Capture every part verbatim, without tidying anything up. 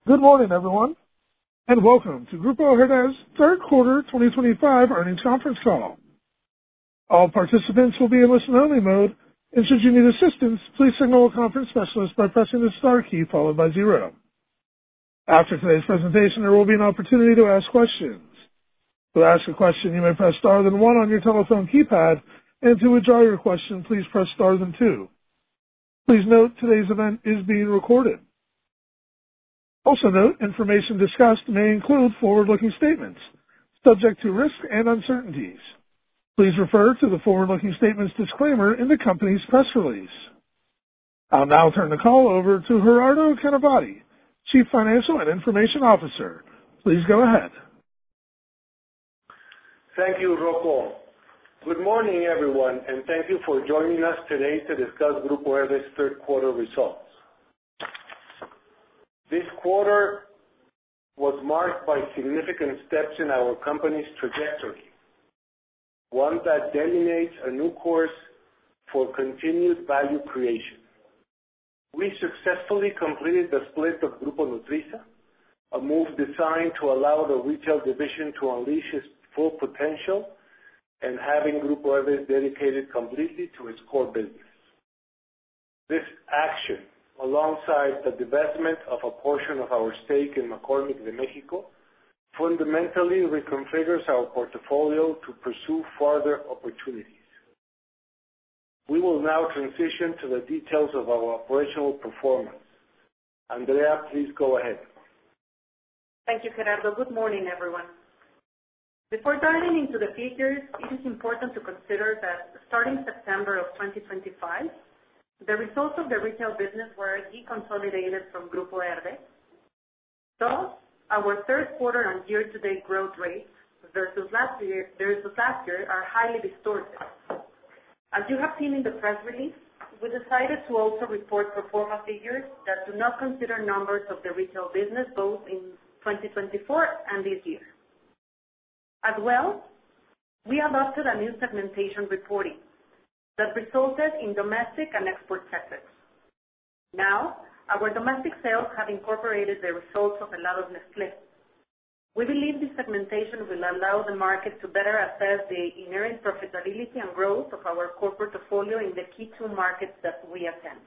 Good morning, everyone, and welcome to Grupo Herdez third quarter twenty twenty-five earnings conference call. All participants will be in listen-only mode, and should you need assistance, please signal a conference specialist by pressing the star key followed by zero. After today's presentation, there will be an opportunity to ask questions. To ask a question, you may press star then one on your telephone keypad, and to withdraw your question, please press star then two. Please note today's event is being recorded. Also note, information discussed may include forward-looking statements, subject to risks and uncertainties. Please refer to the forward-looking statements disclaimer in the company's press release. I'll now turn the call over to Gerardo Canavati, Chief Financial and Information Officer. Please go ahead. Thank you, Rocco. Good morning, everyone, and thank you for joining us today to discuss Grupo Herdez third quarter results. This quarter was marked by significant steps in our company's trajectory, one that delineates a new course for continued value creation. We successfully completed the split of Grupo Nutrisa, a move designed to allow the retail division to unleash its full potential and having Grupo Herdez dedicated completely to its core business. This action, alongside the divestment of a portion of our stake in McCormick de Mexico, fundamentally reconfigures our portfolio to pursue further opportunities. We will now transition to the details of our operational performance. Andrea, please go ahead. Thank you, Gerardo. Good morning, everyone. Before diving into the figures, it is important to consider that starting September of twenty twenty-five, the results of the retail business were deconsolidated from Grupo Herdez. Thus, our third quarter and year-to-date growth rates versus last year, versus last year are highly distorted. As you have seen in the press release, we decided to also report pro forma figures that do not consider numbers of the retail business both in twenty twenty-four and this year. As well, we adopted a new segmentation reporting that resulted in domestic and export segments. Now, our domestic sales have incorporated the results of Helados Nestlé. We believe this segmentation will allow the market to better assess the inherent profitability and growth of our core portfolio in the key two markets that we attend.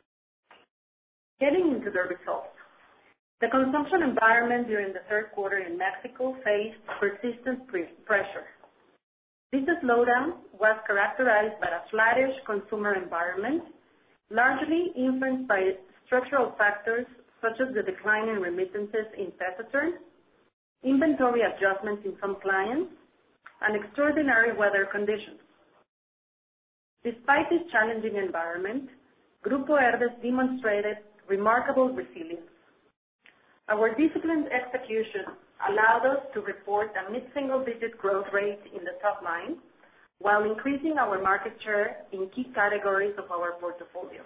Getting into the results. The consumption environment during the third quarter in Mexico faced persistent pre- pressure. This slowdown was characterized by a flattish consumer environment, largely influenced by structural factors such as the decline in remittances in peso terms, inventory adjustments in some clients, and extraordinary weather conditions. Despite this challenging environment, Grupo Herdez demonstrated remarkable resilience. Our disciplined execution allowed us to report a mid-single-digit growth rate in the top line, while increasing our market share in key categories of our portfolio.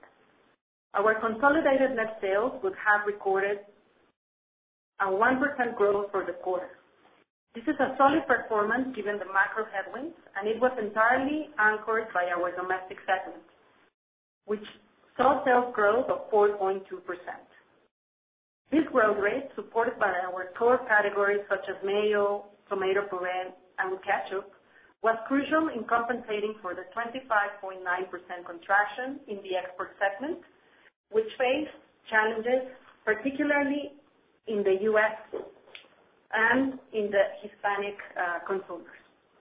Our consolidated net sales would have recorded a one percent growth for the quarter. This is a solid performance given the macro headwinds, and it was entirely anchored by our domestic segment, which saw sales growth of four point two percent. This growth rate, supported by our core categories such as mayo, tomato puree, and ketchup, was crucial in compensating for the twenty-five point nine percent contraction in the export segment, which faced challenges particularly in the U S and in the Hispanic uh, consumers.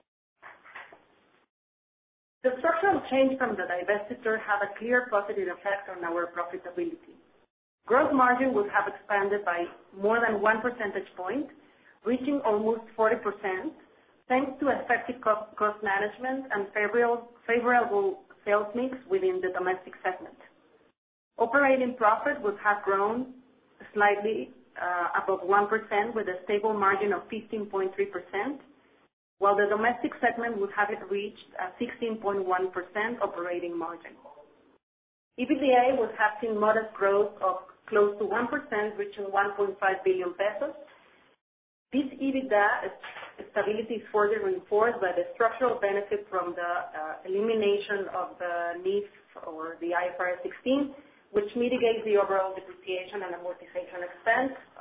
The structural change from the divestiture had a clear positive effect on our profitability. Gross margin would have expanded by more than one percentage point, reaching almost forty percent, thanks to effective cost, cost management and favorable, favorable sales mix within the domestic segment. Operating profit would have grown slightly uh, above one percent with a stable margin of fifteen point three percent, while the domestic segment would have it reached a sixteen point one percent operating margin. EBITDA would have seen modest growth of close to one percent, reaching one point five billion pesos. This EBITDA stability is further reinforced by the structural benefit from the uh, elimination of the N I F or the I F R S sixteen, which mitigates the overall depreciation and amortization expense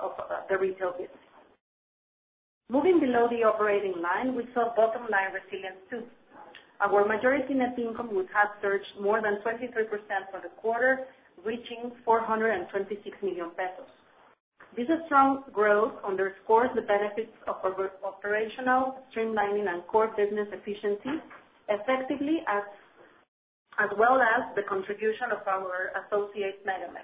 the retail business. Moving below the operating line, we saw bottom line resilience too. Our majority net income would have surged more than twenty-three percent for the quarter, reaching four hundred twenty-six million pesos. This strong growth underscores the benefits of our operational streamlining and core business efficiency effectively, as, as well as the contribution of our associate Megamex.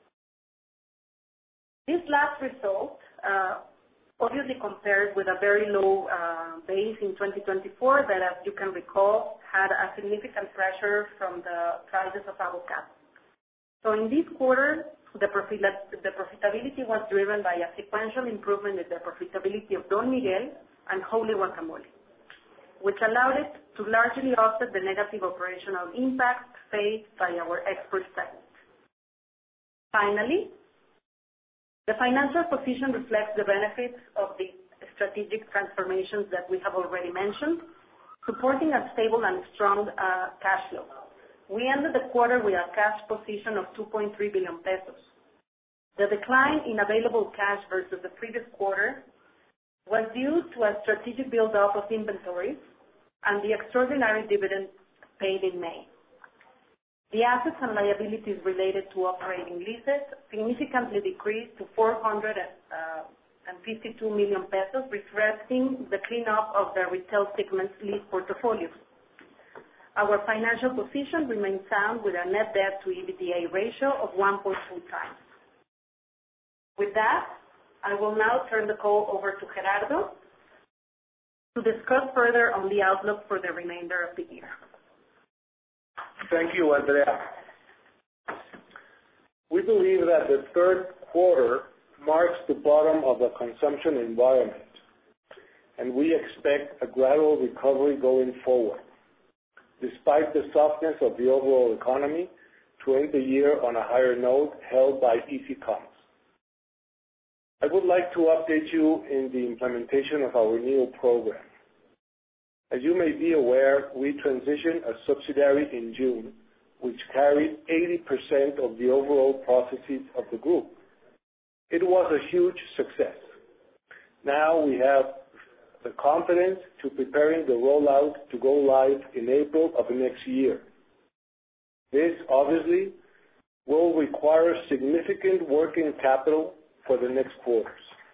This last result uh, obviously compared with a very low uh, base in twenty twenty-four that, as you can recall, had a significant pressure from the prices of avocado. So in this quarter, the, profit, the profitability was driven by a sequential improvement in the profitability of Don Miguel and Holy Guacamole, which allowed it to largely offset the negative operational impact faced by our export segment. Finally, the financial position reflects the benefits of the strategic transformations that we have already mentioned, supporting a stable and strong uh, cash flow. We ended the quarter with a cash position of two point three billion pesos. The decline in available cash versus the previous quarter was due to a strategic build-up of inventories and the extraordinary dividend paid in May. The assets and liabilities related to operating leases significantly decreased to four hundred fifty-two million pesos, reflecting the cleanup of the retail segment's lease portfolios. Our financial position remains sound with a net debt to EBITDA ratio of one point two times. With that, I will now turn the call over to Gerardo to discuss further on the outlook for the remainder of the year. Thank you, Andrea. We believe that the third quarter marks the bottom of the consumption environment, and we expect a gradual recovery going forward, despite the softness of the overall economy, to end the year on a higher note held by easy comps. I would like to update you in the implementation of our new program. As you may be aware, we transitioned a subsidiary in June, which carried eighty percent of the overall processes of the group. It was a huge success. Now we have the confidence to preparing the rollout to go live in April of the next year. This obviously will require significant working capital for the next quarters.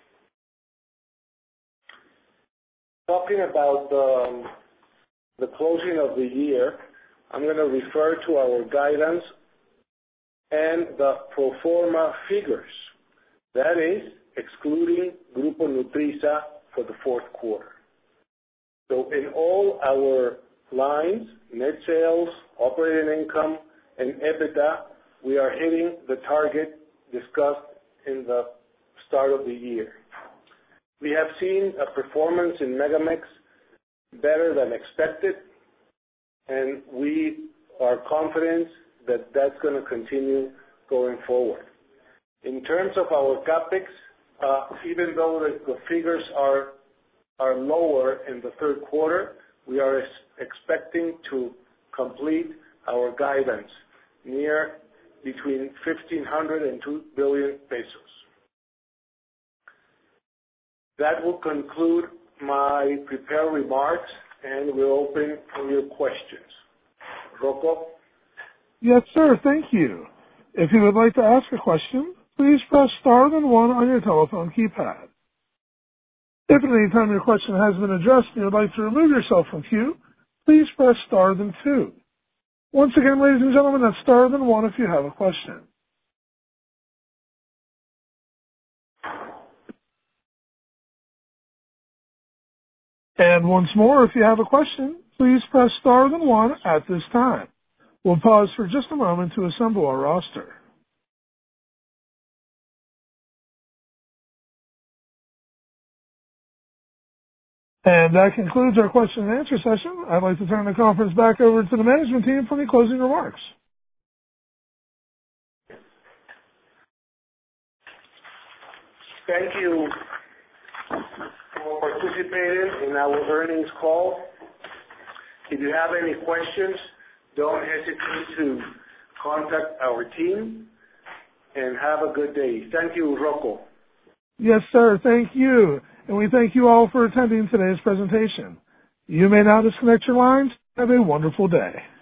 Talking about um, the closing of the year, I'm going to refer to our guidance and the pro forma figures. That is, excluding Grupo Nutrisa for the fourth quarter. So in all our lines, net sales, operating income, and EBITDA, we are hitting the target discussed in the start of the year. We have seen a performance in Megamex better than expected, and we are confident that that's going to continue going forward. In terms of our CAPEX, uh, even though the, the figures are are lower in the third quarter, we are ex- expecting to complete our guidance near between fifteen hundred and two billion pesos. That will conclude my prepared remarks, and we're open for your questions. Rocco? Yes, sir. Thank you. If you would like to ask a question, please press star then one on your telephone keypad. If at any time your question has been addressed and you would like to remove yourself from queue, please press star then two. Once again, ladies and gentlemen, that's star then one if you have a question. And once more, if you have a question, please press star then one at this time. We'll pause for just a moment to assemble our roster. And that concludes our question and answer session. I'd like to turn the conference back over to the management team for any closing remarks. Thank you for participating in our earnings call. If you have any questions, don't hesitate to contact our team, and have a good day. Thank you, Rocco. Yes, sir. Thank you. And we thank you all for attending today's presentation. You may now disconnect your lines. Have a wonderful day.